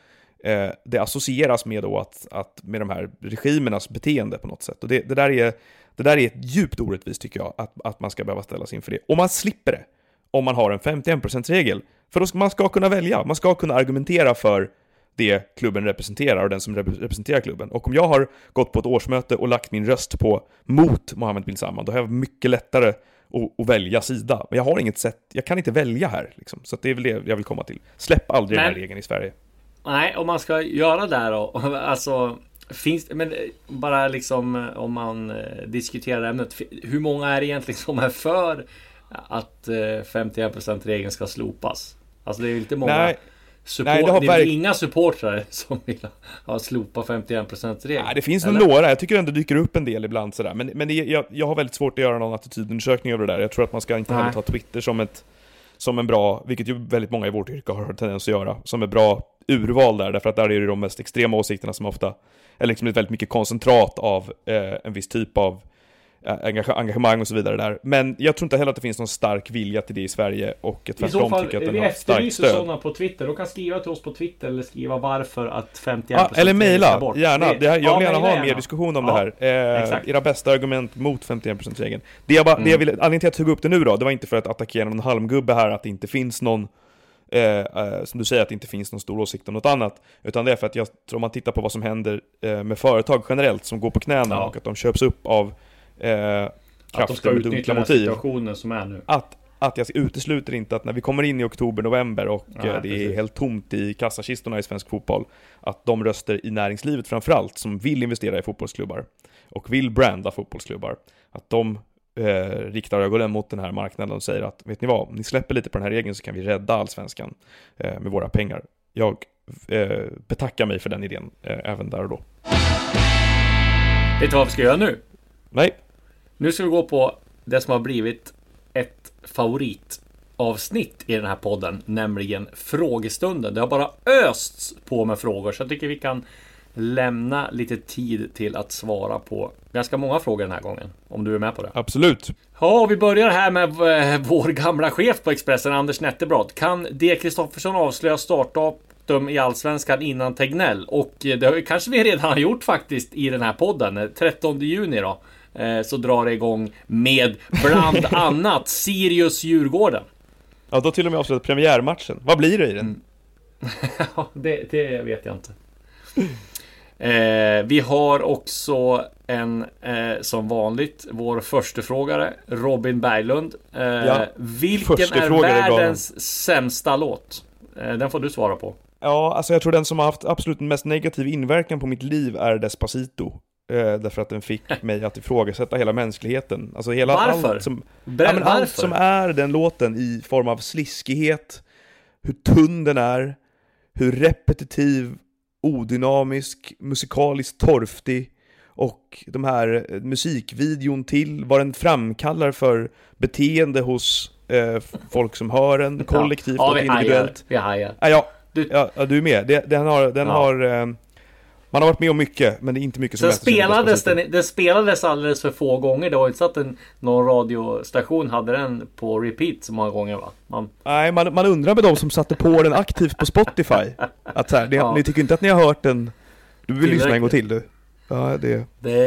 det associeras med då att med de här regimernas beteende på något sätt. Och det där är ett djupt orättvist, tycker jag, att man ska behöva ställas inför det. Och man slipper det om man har en 51%-regel. För då man ska kunna välja, man ska kunna argumentera för det klubben representerar och den som representerar klubben. Och om jag har gått på ett årsmöte och lagt min röst mot Mohammed bin Salman, då har jag mycket lättare att välja sida. Men jag har inget sätt, jag kan inte välja här liksom. Så att det är väl det jag vill komma till. Släpp aldrig den här regeln i Sverige. Nej, om man ska göra det då, alltså men bara liksom om man diskuterar ämnet, hur många är det egentligen som är för att 51%-regeln ska slopas? Alltså det är ju inte många. Nej, det är inga supportrar som vill ha slopa 51%-regeln. Nej, det finns nog några. Jag tycker ändå det dyker upp en del ibland sådär. Men jag har väldigt svårt att göra någon attitydundersökning av det där. Jag tror att man ska inte heller ta Twitter som en bra, vilket ju väldigt många i vårt yrke har tendens att göra, som är bra urval där, därför att där är det de mest extrema åsikterna som ofta är liksom väldigt mycket koncentrat av en viss typ av engagemang och så vidare där. Men jag tror inte heller att det finns någon stark vilja till det i Sverige, och tvärtom tycker jag att den har starkt stöd. Sådana på Twitter, då kan skriva till oss på Twitter eller skriva varför att 51% eller mejla, gärna. Jag vill gärna ha mer diskussion om det här. Era bästa argument mot 51%-regeln. Anledningen till att jag tog upp det nu då, det var inte för att attackera någon halmgubbe här, att det inte finns någon som du säger, att det inte finns någon stor åsikt om något annat, utan det är för att jag tror, om man tittar på vad som händer med företag generellt som går på knäna och att de köps upp av krafter med dunkla motiv, situationen som är nu. Att jag utesluter inte att när vi kommer in i oktober-november och det är helt tomt i kassakistorna i svensk fotboll, att de röster i näringslivet framförallt som vill investera i fotbollsklubbar och vill branda fotbollsklubbar, att de riktar ögonen mot den här marknaden och säger att, vet ni vad, ni släpper lite på den här regeln så kan vi rädda allsvenskan med våra pengar. Jag betackar mig för den idén även där och då. Vet du vad vi ska göra nu? Nej. Nu ska vi gå på det som har blivit ett favoritavsnitt i den här podden, nämligen frågestunden. Det har bara östs på med frågor, så jag tycker vi kan lämna lite tid till att svara på ganska många frågor den här gången, om du är med på det. Absolut. Ja, vi börjar här med vår gamla chef på Expressen, Anders Nettebrad. Kan D. Kristoffersson avslöja startdatum i Allsvenskan innan Tegnell? Och det kanske vi redan har gjort faktiskt i den här podden. 13 juni då, så drar det igång med bland annat Sirius Djurgården. Ja, då till och med avslöjat premiärmatchen. Vad blir det i den? Ja, det vet jag inte. Vi har också som vanligt vår förstefrågare Robin Berglund. Vilken är världens sämsta låt? Den får du svara på. Ja, alltså jag tror den som har haft absolut mest negativ inverkan på mitt liv är Despacito. Därför att den fick mig att ifrågasätta hela mänskligheten. Alltså hela varför? Allt som är den låten i form av sliskighet, hur tunn den är, hur repetitiv, odynamisk, musikaliskt torftig, och de här musikvideon till vad den framkallar för beteende hos folk som hör den, kollektivt och individuellt. Vi hajar. Du är med. Den har man har varit med om mycket, men det är inte mycket som den spelades alldeles för få gånger. Det var inte så att någon radiostation hade den på repeat så många gånger, va? Nej, man undrar med de som satte på den aktivt på Spotify att så här, ni tycker inte att ni har hört den. Du vill lyssna en gång till, du. Ja, men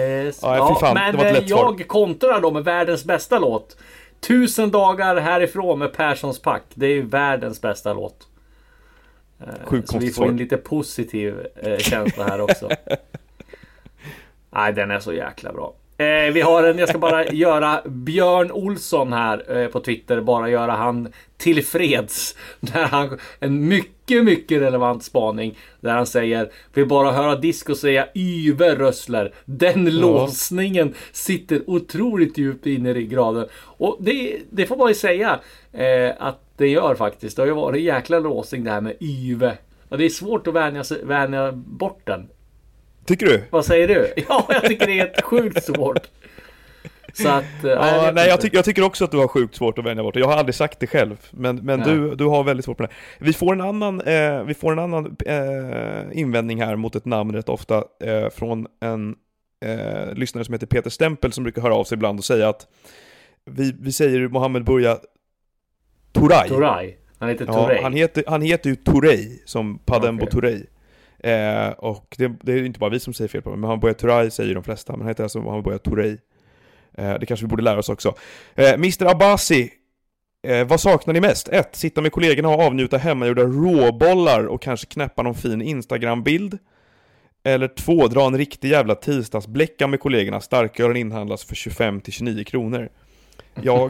jag kontrar då med världens bästa låt. 1000 dagar härifrån med Perssons pack. Det är ju världens bästa låt. Så vi får in lite positiv känsla här också. Nej, den är så jäkla bra. Vi har jag ska bara göra Björn Olsson här på Twitter, bara göra han tillfreds när han, en mycket relevant spaning där han säger, vill bara höra Disco säga Yve Rössler, den låsningen sitter otroligt djupt inne i ryggraden, och det får man ju säga att det gör faktiskt. Det har ju varit en jäkla låsning det här med Yve, och det är svårt att vänja bort den. Tycker du? Vad säger du? Ja, jag tycker det är sjukt svårt. Så att, jag tycker också att du har sjukt svårt att vänja bort det. Jag har aldrig sagt det själv, men du har väldigt svårt med det. Vi får en annan invändning här mot ett namn rätt ofta från en lyssnare som heter Peter Stempel, som brukar höra av sig ibland och säga att vi säger Mohamed Buya Touray. Han heter Touray. Han heter ju Touray, som Padembo Touray. Och det är inte bara vi som säger fel på det, men Hammarboja Touray säger de flesta, men han heter alltså Hammarboja Touray. Det kanske vi borde lära oss också. Mr. Abbasi, vad saknar ni mest? 1. Sitta med kollegorna och avnjuta hemmagjorda råbollar och kanske knäppa någon fin Instagram-bild. Eller 2. Dra en riktig jävla tisdagsbläcka med kollegorna. Starkölen inhandlas för 25-29 kronor. Jag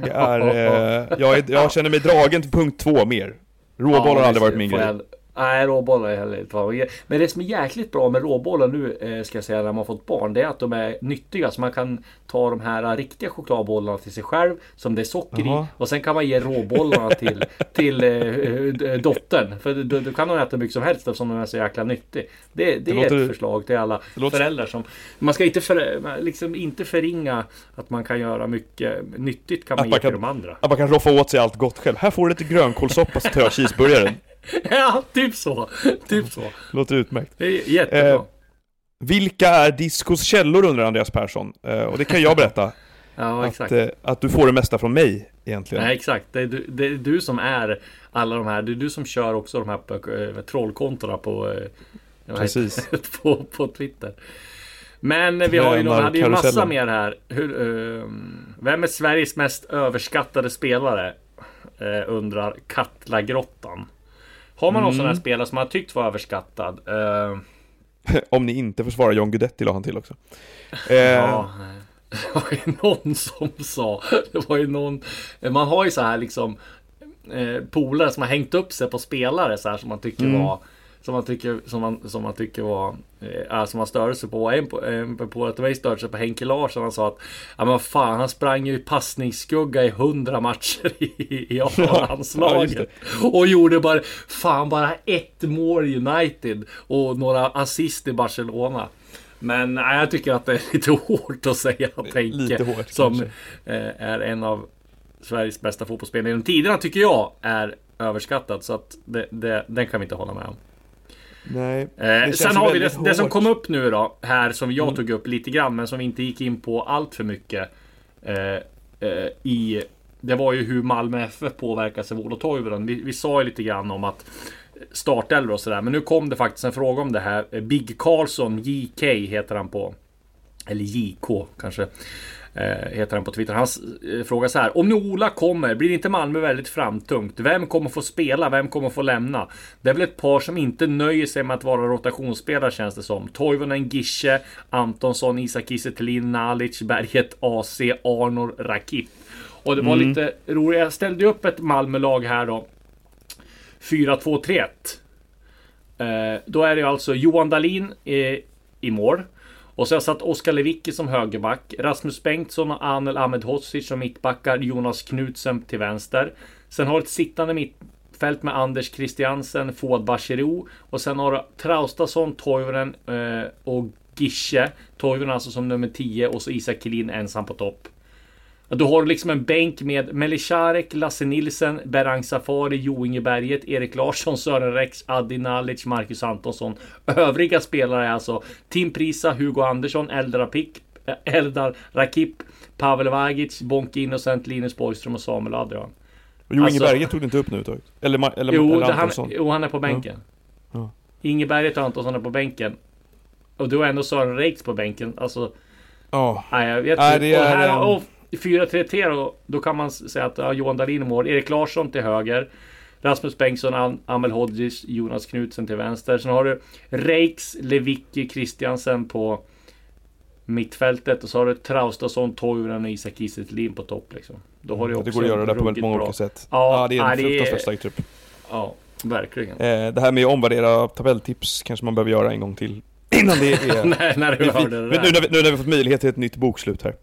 känner mig dragen till punkt 2 mer. Råbollar har aldrig varit min grej. Nej, råbollar är heller inte. Men det som är jäkligt bra med råbollar nu, ska jag säga, när man fått barn, det är att de är nyttiga. Så man kan ta de här riktiga chokladbollarna till sig själv, som det är socker i. Och sen kan man ge råbollarna till dottern. För då kan hon äta mycket som helst eftersom de är så jäkla nyttig. Det är ett förslag till alla föräldrar. Som, man ska inte förringa att man kan göra mycket nyttigt, kan man ge till de andra. Att man kan roffa åt sig allt gott själv. Här får du lite grönkålsoppa så tar jag cheeseburgaren. Ja, typ så. Låter utmärkt. Det är jättebra. Vilka är Discos källor, undrar Andreas Persson. Och det kan jag berätta. Ja, exakt. Att du får det mesta från mig egentligen. Nej, exakt. Det är du som är alla de här. Det är du som kör också de här trollkontona på precis. på Twitter. Men vi har ju hade ju massa mer här. Vem är Sveriges mest överskattade spelare? Undrar Katlagrottan. Har man någon sån här spelare som man har tyckt var överskattad? Om ni inte försvarar John Guidetti, la han till också. Ja, det var ju någon som sa. Det var ju någon. Man har ju så här liksom polare som har hängt upp sig på spelare så här, som man tycker var. Som man tycker var som man störde sig på. På att det var störde sig på Henke Larsson. Han sa att men fan, han sprang ju i passningsskugga i 100 matcher i A-landslaget. Och gjorde bara ett mål United och några assist i Barcelona. Men jag tycker att det är lite hårt att säga att Henke, som är en av Sveriges bästa fotbollsspelare genom tiderna, tycker jag är överskattad. Så att den kan vi inte hålla med om. Nej, sen har vi det som kom upp nu då här, som jag tog upp lite grann, men som vi inte gick in på allt för mycket det var ju hur Malmö FF påverkas av Olof Toivonen. Vi sa ju lite grann om att startelver och sådär, men nu kom det faktiskt en fråga om det här. Big Carlson, JK heter han på, eller JK kanske heter han på Twitter. Han frågar så här: om nu Ola kommer, blir inte Malmö väldigt framtungt? Vem kommer få spela? Vem kommer få lämna? Det är väl ett par som inte nöjer sig med att vara rotationsspelare, känns det som. Toivonen, Gische, Antonsson, Isak Kiese Thelin, Nalic, Berget, AC, Arnor, Rakip. Och det var lite roligt. Jag ställde upp ett Malmö-lag här då. 4-2-3-1. Då är det alltså Johan Dahlin i mål. Och så har jag satt Oskar Lewicki som högerback, Rasmus Bengtsson och Anel Ahmedhodzic som mittbackar, Jonas Knutsen till vänster. Sen har ett sittande mittfält med Anders Christiansen, Fouad Bachirou. Och sen har du Traustason, Toivonen och Gische. Toivonen alltså som nummer 10 och så Isak Thelin ensam på topp. Du har liksom en bänk med Melicharek, Lasse Nilsen, Berang Safari, Jo Inge Berget, Erik Larsson, Sören Rex, Adi Nalic, Marcus Antonsson. Övriga spelare är alltså Tim Prisa, Hugo Andersson, Eldar Rakip, Pavel Vagic, Bonke Innocent, Linus Borgström och Samuel Adrian. Och Jo Inge Berget tog det inte upp nu taget. Eller Antonsson. Han är på bänken. Ja. Inge Berget och Antonsson är på bänken. Och du har ändå Sören Rex på bänken. Alltså. Nej, jag vet inte. 4-3-3 då kan man säga att Johan Dahlin i mål, Erik Larsson till höger, Rasmus Bengtsson, Amel Hodges, Jonas Knutsen till vänster. Sen har du Reiks, Lewicki, Christiansen på mittfältet och så har du Traustason, Toivonen och Isak Kiese Thelin på topp liksom. Då har du också det går att göra det på väldigt många olika sätt. Ja, det är en fruktansvärt stark trupp. Ja, verkligen. Det här med att omvärdera tabelltips kanske man behöver göra en gång till innan det är när du hörde det där. Nu när vi fått möjlighet till ett nytt bokslut här.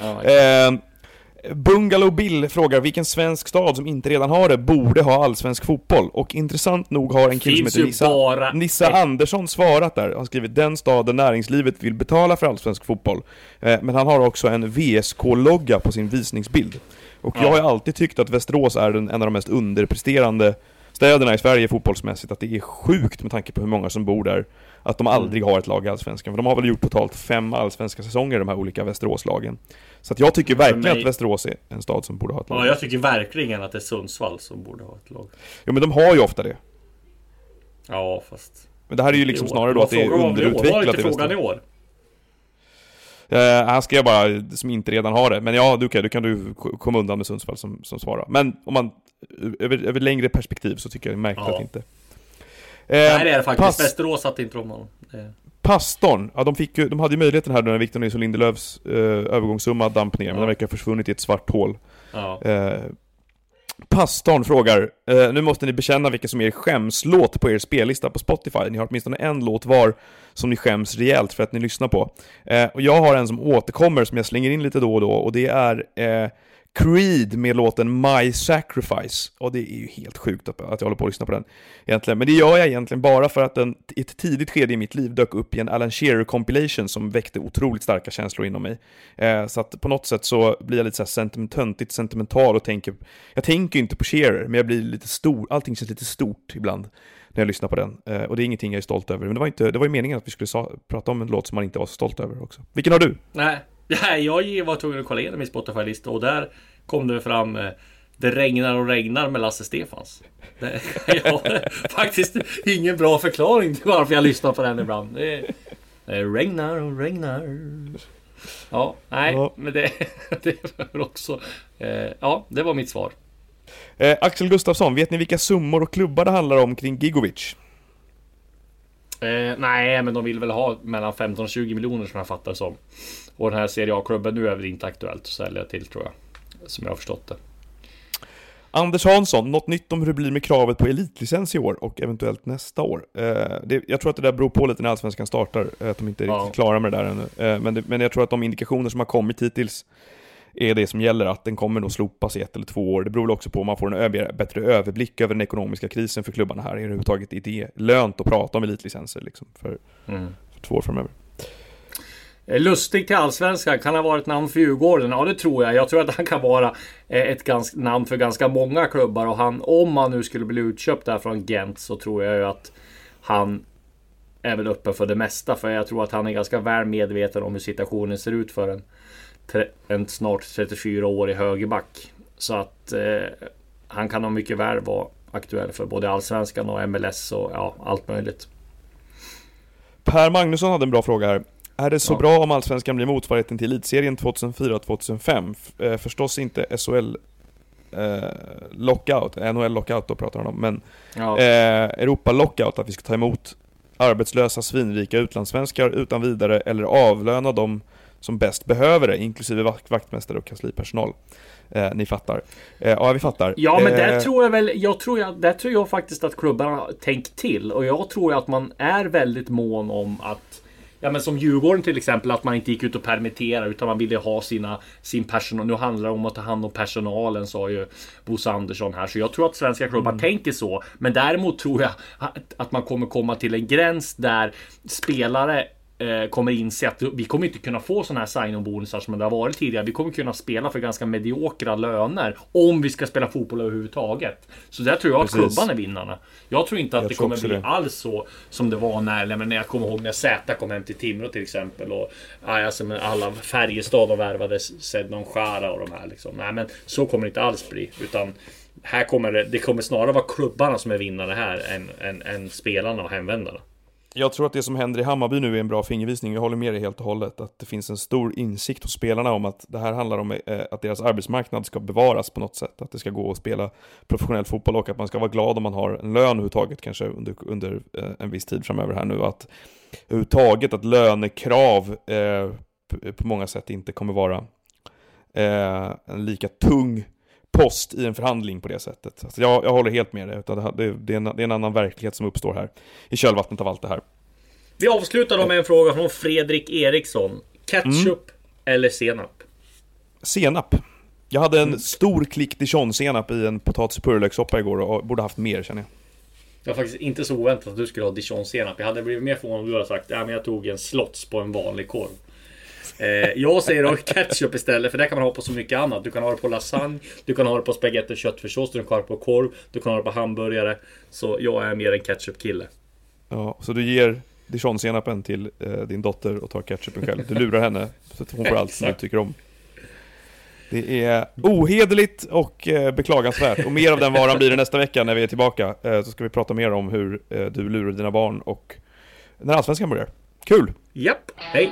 Bungalow Bill frågar vilken svensk stad som inte redan har det borde ha allsvensk fotboll. Och intressant nog har en kille som heter Nissa Andersson svarat där. Han har skrivit den stad där näringslivet vill betala för allsvensk fotboll. Men han har också en VSK-logga på sin visningsbild. Och jag har alltid tyckt att Västerås är en av de mest underpresterande städerna i Sverige fotbollsmässigt. Att det är sjukt med tanke på hur många som bor där. Att de aldrig har ett lag i allsvenskan. För de har väl gjort totalt 5 allsvenska säsonger, de här olika Västeråslagen. Så att jag tycker verkligen att Västerås är en stad som borde ha ett lag. Ja, jag tycker verkligen att det är Sundsvall som borde ha ett lag. Jo, men de har ju ofta det. Ja, fast Men det här är ju liksom snarare då att det är underutvecklat. Var inte frågan i år? Han skrev bara som inte redan har det. Men ja, du kan du komma undan med Sundsvall som svarar. Men om man över längre perspektiv så tycker jag det är märkligt att inte. Nej, det är faktiskt. Västerås satt inte om honom. Pastorn, ja, de hade ju möjligheten här när Victor Nilsson Lindelöfs övergångssumma damp ner, men den verkar ha försvunnit i ett svart hål. Ja. Pastorn frågar, nu måste ni bekänna vilka som är er skämslåt på er spellista på Spotify. Ni har åtminstone en låt var som ni skäms rejält för att ni lyssnar på. Och jag har en som återkommer som jag slänger in lite då och då, och det är Creed med låten My Sacrifice. Och det är ju helt sjukt att jag håller på att lyssna på den egentligen. Men det gör jag egentligen bara för att den i ett tidigt skede i mitt liv dök upp i en Alan Shearer compilation som väckte otroligt starka känslor inom mig. Så att på något sätt så blir jag lite så här sentimental och jag tänker inte på Shearer, men jag blir lite stor. Allting känns lite stort ibland när jag lyssnar på den. Och det är ingenting jag är stolt över. Men det var ju meningen att vi skulle prata om en låt som man inte var så stolt över också. Vilken har du? Nej, jag var tvungen att kolla igenom min Spotify-lista och där kom det fram Det regnar och regnar med Lasse Stefans. Jag har faktiskt ingen bra förklaring till varför jag lyssnar på den ibland. Det regnar och regnar. Ja, nej, ja. Men det var också ja, det var mitt svar. Axel Gustafsson, vet ni vilka summor och klubbar det handlar om kring Gigovic? Nej, men de vill väl ha mellan 15 och 20 miljoner som jag fattar som. Och den här Serie A-klubben nu är väl inte aktuellt att sälja till, tror jag. Som jag har förstått det. Anders Hansson, något nytt om hur det blir med kravet på elitlicens i år och eventuellt nästa år. Jag tror att det där beror på lite när Allsvenskan startar, att de inte är riktigt klara med det där ännu. Men jag tror att de indikationer som har kommit hittills är det som gäller, att den kommer nog slopas i 1 eller 2 år. Det beror också på om man får en bättre överblick över den ekonomiska krisen för klubbarna här. Är det överhuvudtaget idé lönt att prata om elitlicenser liksom, för 2 år framöver? Lustig till Allsvenskan, kan ha varit namn för Djurgården. Ja, det tror jag. Jag tror att han kan vara ett namn för ganska många klubbar. Och om han nu skulle bli utköpt där från Gent, så tror jag ju att han är väl öppen för det mesta. För jag tror att han är ganska väl medveten om hur situationen ser ut för en snart 34-årig högerback. Så att han kan nog mycket väl vara aktuell för både Allsvenskan och MLS och ja, allt möjligt. Per Magnusson hade en bra fråga här. Är det så bra om Allsvenskan blir motsvarigheten till elitserien 2004-2005? Förstås inte SHL lockout, NHL lockout då pratar han om, men Europa lockout, att vi ska ta emot arbetslösa svinrika utlandssvenskar utan vidare eller avlöna dem som bäst behöver det, inklusive vaktmästare och kanslipersonal. Ni fattar. Ja, vi fattar. Ja, men där tror jag väl, där tror jag faktiskt att klubbarna har tänkt till, och jag tror att man är väldigt mån om att, ja, men som Djurgården till exempel, att man inte gick ut och permittera utan man ville ha sin personal. Nu handlar det om att ta hand om personalen, sa ju Bosse Andersson här. Så jag tror att svenska klubbar tänker så. Men däremot tror jag att man kommer komma till en gräns där spelare kommer inse att vi kommer inte kunna få sådana här sign-on-bonusar som det har varit tidigare. Vi kommer kunna spela för ganska mediokra löner om vi ska spela fotboll överhuvudtaget. Så där tror jag att klubban är vinnarna. Jag tror inte att det kommer bli alls så som det var när jag kommer ihåg när Z kom hem till Timrå till exempel, och alltså med alla Färjestad och värvade Sednon Skara och de här liksom. Nej, men så kommer det inte alls bli, utan här kommer det kommer snarare vara klubbarna som är vinnare här än spelarna och hemvändarna. Jag tror att det som händer i Hammarby nu är en bra fingervisning. Jag håller med dig helt och hållet. Att det finns en stor insikt hos spelarna om att det här handlar om att deras arbetsmarknad ska bevaras på något sätt. Att det ska gå att spela professionell fotboll och att man ska vara glad om man har en lön överhuvudtaget kanske under en viss tid framöver här nu. Att överhuvudtaget att lönekrav på många sätt inte kommer vara en lika tung post i en förhandling på det sättet. Alltså jag håller helt med dig. Det är en annan verklighet som uppstår här i kölvattnet av allt det här. Vi avslutar med en fråga från Fredrik Eriksson. Ketchup eller senap? Senap. Jag hade en stor klick Dijon-senap i en potatis- och purjolökssoppa igår och borde haft mer, känner jag. Det var faktiskt inte så oväntat att du skulle ha Dijon-senap. Jag hade blivit mer förvånad om du hade sagt men jag tog en slots på en vanlig korv. Jag säger då ketchup istället, för det kan man ha på så mycket annat. Du kan ha det på lasagne, du kan ha det på spaghetti och köttfärssås, du kan ha det på korv, du kan ha det på hamburgare. Så jag är mer en ketchup-kille. Ja, så du ger Dijon-senapen till din dotter och tar ketchupen själv. Du lurar henne så att hon får allt som du tycker om. Det är ohederligt och beklagansvärt. Och mer av den varan blir det nästa vecka när vi är tillbaka. Så ska vi prata mer om hur du lurar dina barn och när allsvenskan börjar. Kul! Japp, hej!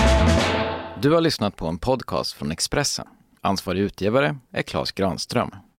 Du har lyssnat på en podcast från Expressen. Ansvarig utgivare är Claes Granström.